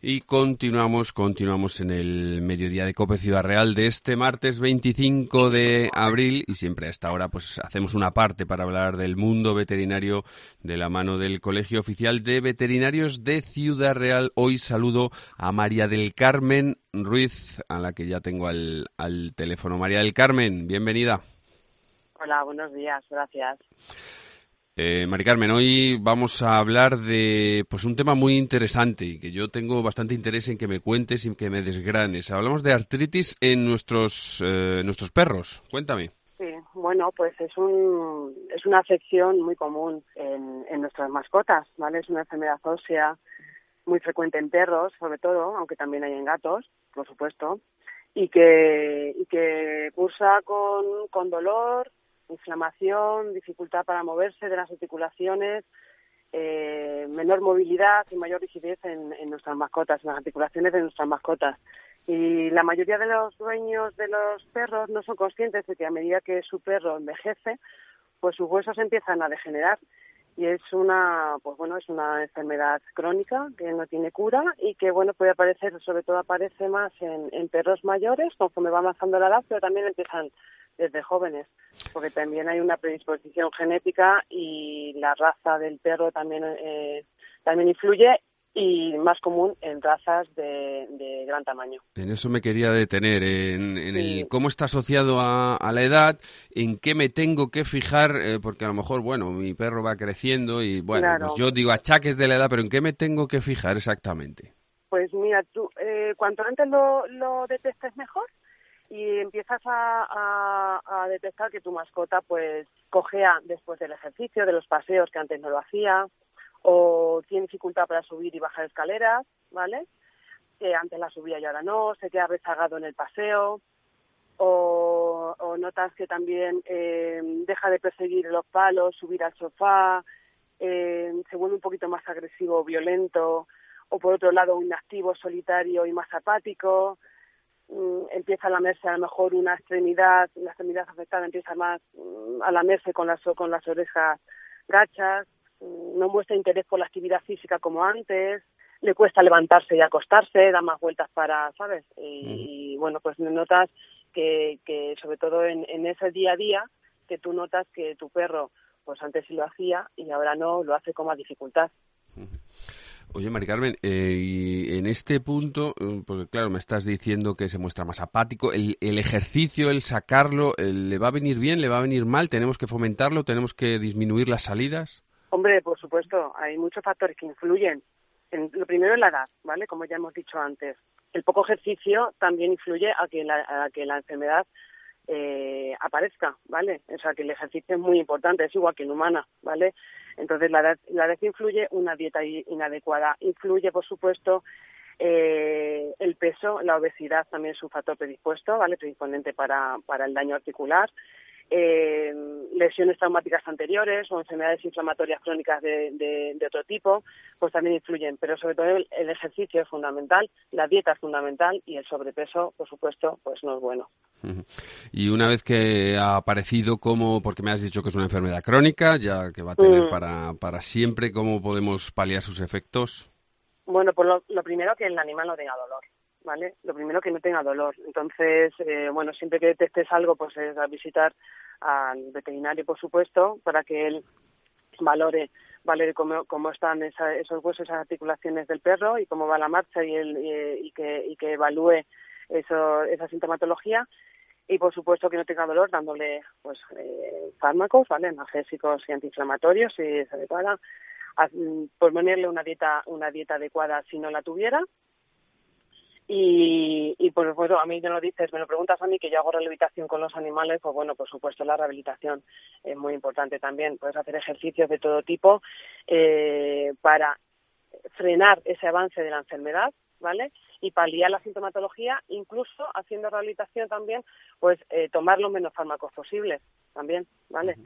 Y continuamos en el mediodía de COPE Ciudad Real de este martes 25 de abril y siempre a esta hora pues hacemos una parte para hablar del mundo veterinario de la mano del Colegio Oficial de Veterinarios de Ciudad Real. Hoy saludo a María del Carmen Ruiz, a la que ya tengo al teléfono. María del Carmen, bienvenida. Hola, buenos días, gracias. Mari Carmen, hoy vamos a hablar de pues un tema muy interesante y que yo tengo bastante interés en que me cuentes y que me desgranes. Hablamos de artritis en nuestros perros. Cuéntame. Sí, bueno, pues es una afección muy común en nuestras mascotas, ¿vale? Es una enfermedad ósea muy frecuente en perros, sobre todo, aunque también hay en gatos, por supuesto, y que cursa con dolor, inflamación, dificultad para moverse de las articulaciones, menor movilidad y mayor rigidez en nuestras mascotas, en las articulaciones de nuestras mascotas. Y la mayoría de los dueños de los perros no son conscientes de que a medida que su perro envejece, pues sus huesos empiezan a degenerar. Y es una enfermedad crónica que no tiene cura y que, puede aparecer, sobre todo aparece más en perros mayores conforme va avanzando la edad, pero también empiezan desde jóvenes, porque también hay una predisposición genética y la raza del perro también influye, y más común en razas de gran tamaño. En eso me quería detener, en el cómo está asociado a la edad, en qué me tengo que fijar, porque a lo mejor, mi perro va creciendo y, claro. Pues yo digo achaques de la edad, pero ¿en qué me tengo que fijar exactamente? Pues mira, tú, cuanto antes lo detectes mejor, y empiezas a detectar que tu mascota pues cojea después del ejercicio, de los paseos que antes no lo hacía, o tiene dificultad para subir y bajar escaleras, ¿vale? Que antes la subía y ahora no, se queda rezagado en el paseo, o notas que también deja de perseguir los palos, subir al sofá, se vuelve un poquito más agresivo o violento, o por otro lado inactivo, solitario y más apático. Empieza a lamerse a lo mejor la extremidad afectada empieza más a lamerse con las orejas gachas, no muestra interés por la actividad física como antes, le cuesta levantarse y acostarse, da más vueltas para, ¿sabes? Y pues notas que sobre todo en ese día a día, que tú notas que tu perro pues antes sí lo hacía y ahora no, lo hace con más dificultad. Oye, Mari Carmen, y en este punto, porque claro, me estás diciendo que se muestra más apático, el ejercicio, el sacarlo, ¿le va a venir bien, le va a venir mal? ¿Tenemos que fomentarlo? ¿Tenemos que disminuir las salidas? Hombre, por supuesto, hay muchos factores que influyen. Lo primero es la edad, ¿vale? Como ya hemos dicho antes. El poco ejercicio también influye a que la enfermedad aparezca, ¿vale? O sea, que el ejercicio es muy importante, es igual que en humana, ¿vale? Entonces, la edad influye, una dieta inadecuada influye, por supuesto, el peso, la obesidad también es un factor predispuesto, ¿vale? Predisponente para el daño articular. Lesiones traumáticas anteriores o enfermedades inflamatorias crónicas de otro tipo, pues también influyen, pero sobre todo el ejercicio es fundamental, la dieta es fundamental y el sobrepeso, por supuesto, pues no es bueno. Y una vez que ha aparecido, porque me has dicho que es una enfermedad crónica, ya que va a tener para siempre, ¿cómo podemos paliar sus efectos? Bueno, pues lo primero, que el animal no tenga dolor, ¿vale? Lo primero, que no tenga dolor. Entonces, siempre que detectes algo, pues es a visitar al veterinario, por supuesto, para que él valore cómo están esos huesos, esas articulaciones del perro y cómo va la marcha y que evalúe esa sintomatología. Y por supuesto que no tenga dolor, dándole fármacos, ¿vale? Analgésicos y antiinflamatorios si es adecuada. Por ponerle una dieta adecuada si no la tuviera. Y por supuesto, a mí me lo preguntas a mí, que yo hago rehabilitación con los animales, pues bueno, por supuesto la rehabilitación es muy importante también. Puedes hacer ejercicios de todo tipo para frenar ese avance de la enfermedad, ¿vale? Y paliar la sintomatología, incluso haciendo rehabilitación también, pues tomar los menos fármacos posibles también, ¿vale?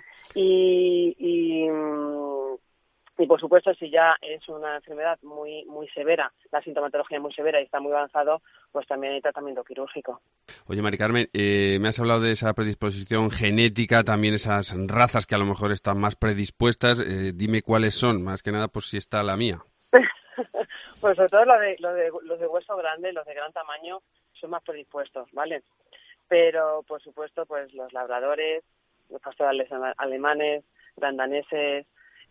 Y por supuesto, si ya es una enfermedad muy muy severa, la sintomatología es muy severa y está muy avanzado, pues también hay tratamiento quirúrgico. Oye, Mari Carmen, me has hablado de esa predisposición genética, también esas razas que a lo mejor están más predispuestas. Dime cuáles son, más que nada por si está la mía. Pues sobre todo los de hueso grande, los de gran tamaño, son más predispuestos, ¿vale? Pero, por supuesto, pues los labradores, los pastorales alemanes, grandaneses,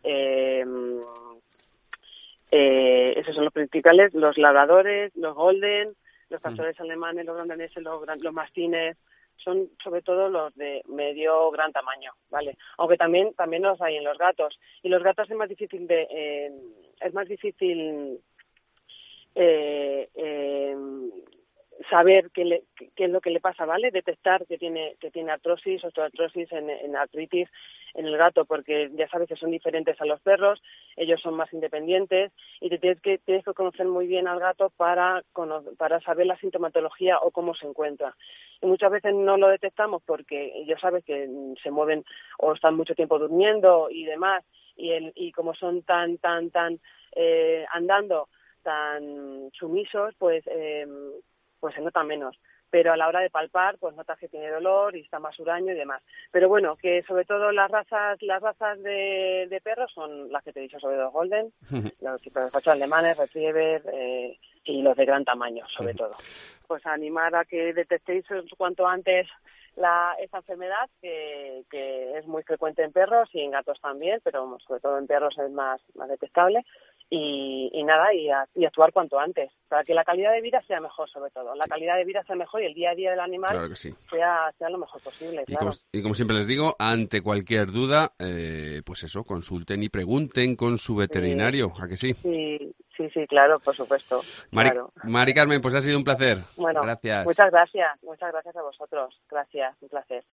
esos son los principales, los labradores, los golden, los pastores alemanes, los grandaneses, los mastines, son sobre todo los de medio gran tamaño, ¿vale? Aunque también los hay en los gatos, y los gatos es más difícil saber qué es lo que le pasa, ¿vale? Detectar que tiene artrosis, osteoartrosis, en artritis en el gato, porque ya sabes que son diferentes a los perros, ellos son más independientes y tienes que conocer muy bien al gato para saber la sintomatología o cómo se encuentra. Y muchas veces no lo detectamos porque ya sabes que se mueven o están mucho tiempo durmiendo y demás, y como son tan andando, tan sumisos, pues se nota menos. Pero a la hora de palpar, pues notas que tiene dolor y está más huraño y demás. Pero bueno, que sobre todo las razas de perros son las que te he dicho, sobre todo Golden, los pastores alemanes, Retriever y los de gran tamaño, sobre todo. Pues animar a que detectéis cuanto antes esta enfermedad, que es muy frecuente en perros y en gatos también, pero sobre todo en perros es más detectable. Y nada, y actuar cuanto antes, para que la calidad de vida sea mejor, sobre todo. La calidad de vida sea mejor y el día a día del animal, claro que sí, sea lo mejor posible, claro. Y como siempre les digo, ante cualquier duda, pues eso, consulten y pregunten con su veterinario, ¿a que sí? Sí, claro, por supuesto. Mari Carmen, pues ha sido un placer. Bueno, gracias. Muchas gracias a vosotros. Gracias, un placer.